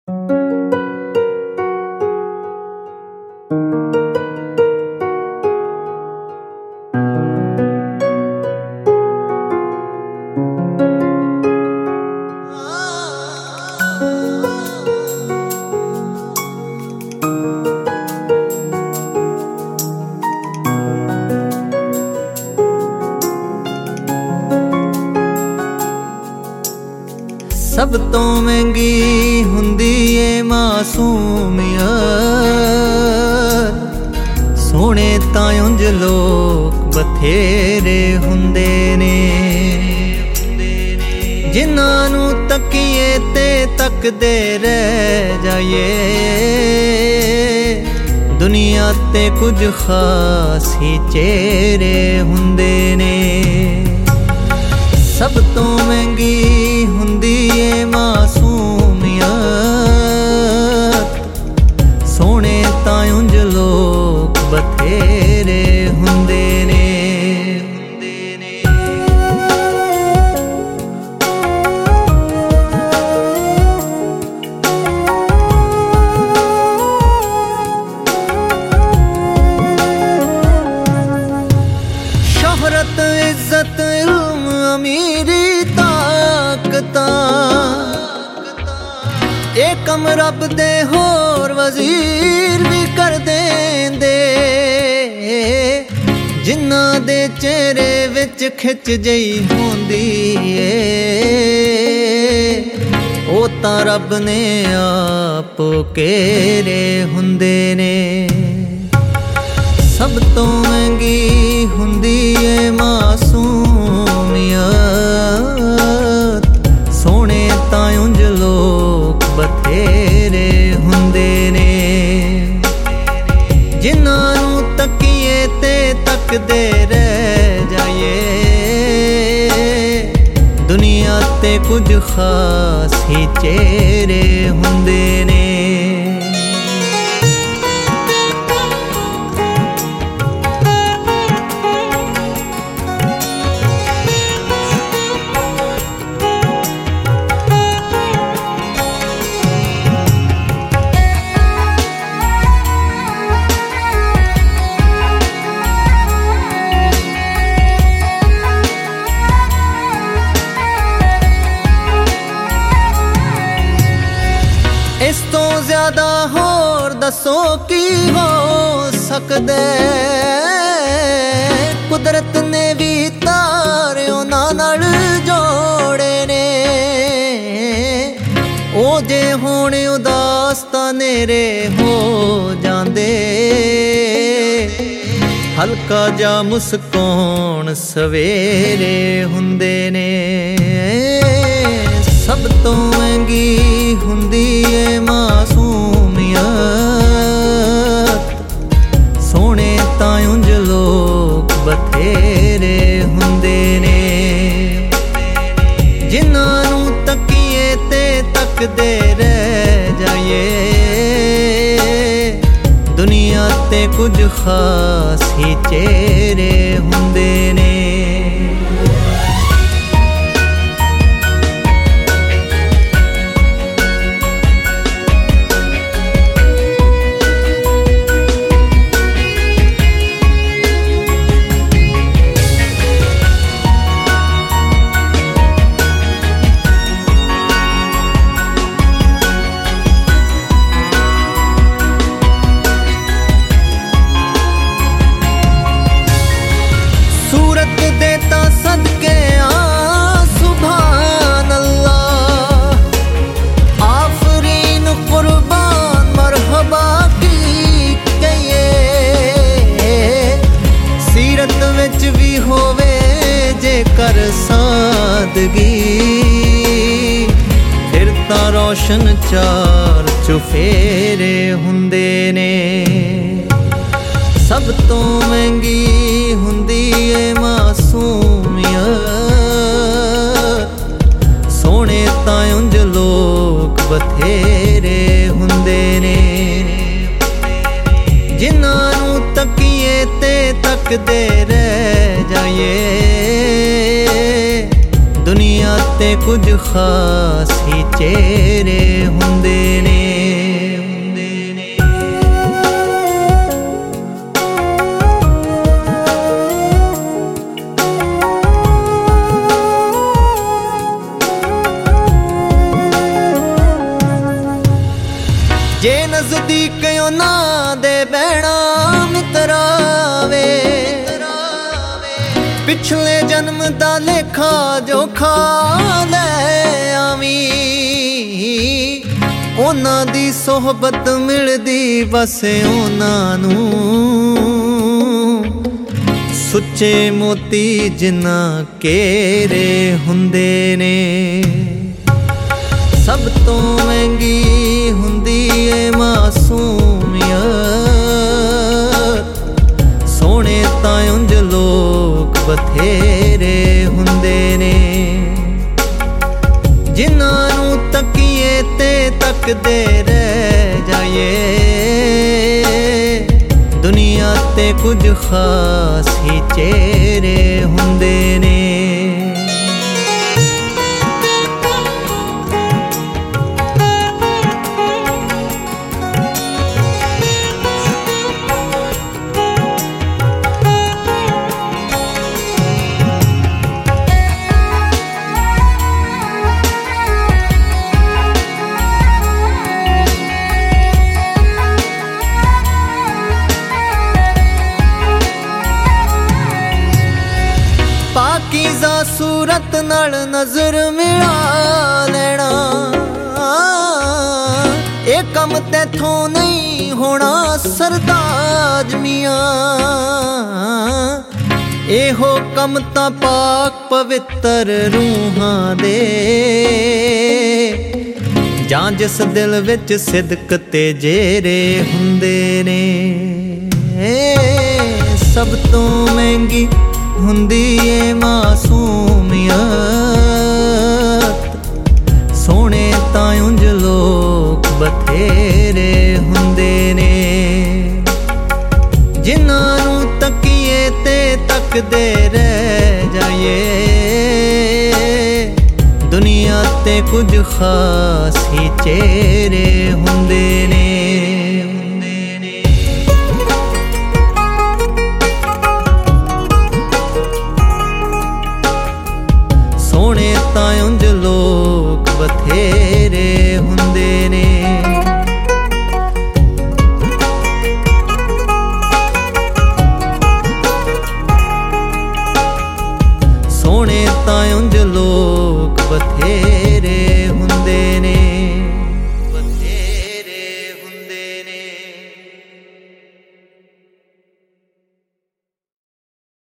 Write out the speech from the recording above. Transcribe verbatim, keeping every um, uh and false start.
ਸਭ ਤੋਂ ਮਹਿੰਗੀ ਹੁੰਦੀ ਏ ਮਾਸੂਮੀਅਤ। ਸੋਹਣੇ ਤਾਂ ਉਂਝ ਲੋਕ ਬਥੇਰੇ ਹੁੰਦੇ ਨੇ, ਜਿਨ੍ਹਾਂ ਨੂੰ ਤੱਕੀਏ ਤੇ ਤੱਕਦੇ ਰਹਿ ਜਾਈਏ। ਦੁਨੀਆ ਤੇ ਕੁਝ ਖਾਸ ਹੀ ਚਿਹਰੇ ਹੁੰਦੇ ਨੇ। ਸਭ ਤੋਂ ਮਹਿੰਗੀ ਹੁੰਦੀ ਏ ਮਾਸੂਮੀਅਤ। ਸੋਹਣੇ ਤਾਂ ਉਂਝ ਲੋਕ ਬਥੇਰੇ ਹੁੰਦੇ ਨੇ। ਸ਼ੋਹਰਤ, ਇੱਜ਼ਤ, ਇਲਮ, ਅਮੀਰੀ, ਇਹ ਕੰਮ ਰੱਬ ਦੇ ਹੋਰ ਵਜ਼ੀਰ ਵੀ ਕਰ ਦੇਂਦੇ। ਜਿਨ੍ਹਾਂ ਦੇ ਚਿਹਰੇ ਵਿੱਚ ਖਿੱਚ ਜਿਹੀ ਹੁੰਦੀ ਏ, ਉਹ ਤਾਂ ਰੱਬ ਨੇ ਆਪ ਘੇਰੇ ਹੁੰਦੇ ਨੇ। ਸਭ ਤੋਂ ਮਹਿੰਗੀ ਹੁੰਦੀ ਏ ਮਾਸੂਮੀਅਤ। ਸੋਹਣੇ ਤਾਂ ਉਂਝ ਲੋਕ ਬਥੇਰੇ ਹੁੰਦੇ ਨੇ, ਜਿਨ੍ਹਾਂ ਨੂੰ ਤੱਕੀਏ ਤੇ ਤੱਕਦੇ ਰਹਿ ਜਾਈਏ। ਦੁਨੀਆ ਤੇ ਕੁਝ ਖਾਸ ਹੀ ਚਿਹਰੇ ਹੁੰਦੇ ਨੇ। ਇਸ ਤੋਂ ਜ਼ਿਆਦਾ ਹੋਰ ਦੱਸੋ ਕੀ ਹੋ ਸਕਦਾ। ਕੁਦਰਤ ਨੇ ਵੀ ਤਾਰੇ ਉਹਨਾਂ ਨਾਲ ਜੋੜੇ ਨੇ। ਉਹ ਜੇ ਹੋਣ ਉਦਾਸ ਤਾਂ ਨੇਰੇ ਹੋ ਜਾਂਦੇ। ਹਲਕਾ ਜਾ ਮੁਸਕਾਉਣ ਸਵੇਰੇ ਹੁੰਦੇ ਨੇ। ਸਭ ਤੋਂ ਮਹਿੰਗੀ ਹੁੰਦੀ ਏ ਮਾਸੂਮੀਅਤ। ਸੋਹਣੇ ਤਾਂ ਉਂਝ ਲੋਕ ਬਥੇਰੇ ਹੁੰਦੇ ਨੇ, ਜਿਨ੍ਹਾਂ ਨੂੰ ਤੱਕੀਏ ਤੇ ਤੱਕਦੇ ਰਹਿ ਜਾਈਏ। ਦੁਨੀਆ ਤੇ ਕੁਝ ਖਾਸ ਹੀ ਚਿਹਰੇ ਹੁੰਦੇ ਨੇ। ਸੂਰਤ ਦੇ ਤਾਂ ਸਦਕੇ ਆ ਸੁਭਾਨ ਅੱਲਾਹ। ਆਫਰੀਨ ਕੁਰਬਾਨ ਮਰਹਬਾ ਕੀ ਕਹੀਏ। ਸੀਰਤ ਵਿੱਚ ਵੀ ਹੋਵੇ ਜੇਕਰ ਸਾਦਗੀ, ਫਿਰ ਤਾਂ ਰੋਸ਼ਨ ਚਾਰ ਚੁਫੇਰੇ ਹੁੰਦੇ ਨੇ। ਸਭ ਤੋਂ ਮਹਿੰਗੀ ਹੁੰਦੀ ਏ ਮਾਸੂਮੀਅਤ। ਸੋਹਣੇ ਤਾਂ ਉਂਝ ਲੋਕ ਬਥੇਰੇ ਹੁੰਦੇ ਨੇ, ਜਿਨ੍ਹਾਂ ਨੂੰ ਤੱਕੀਏ ਤੇ ਤੱਕਦੇ ਰਹਿ ਜਾਈਏ। ਦੁਨੀਆ ਤੇ ਕੁਝ ਖਾਸ ਹੀ ਚਿਹਰੇ ਹੁੰਦੇ ਨੇ। जे नजदीक ना दे बहना मितरावे पिछले जन्म दा लेखा जोखा ले आवी उन्हां दी सोहबत मिलदी बस उन्हां नूं सुच्चे मोती जिन्ना केरे हुंदे ने सब तो महंगी हुंदी ए मासूमियत सोने तां उंज लोग बथेरे हुंदे ने जिन्हां नूं तकीए ते तकदे रह जाइए दुनिया ते कुछ खास ही चेहरे हुंदे ने पाकीज़ा सूरत नाल नजर मिला लेना ए कम तैथों नहीं होना सरताज मियां एहो कम तां पाक पवित्र रूहां दे जां जिस दिल विच सिदक ते जेरे हुंदे ने सब तो महंगी हुंदी ए मासूमियत सोने तां उंज लोग बथेरे हुंदे ने जिन्हां नूं तकीए ते तकदे रह जाइए दुनिया ते कुछ खास ही चेहरे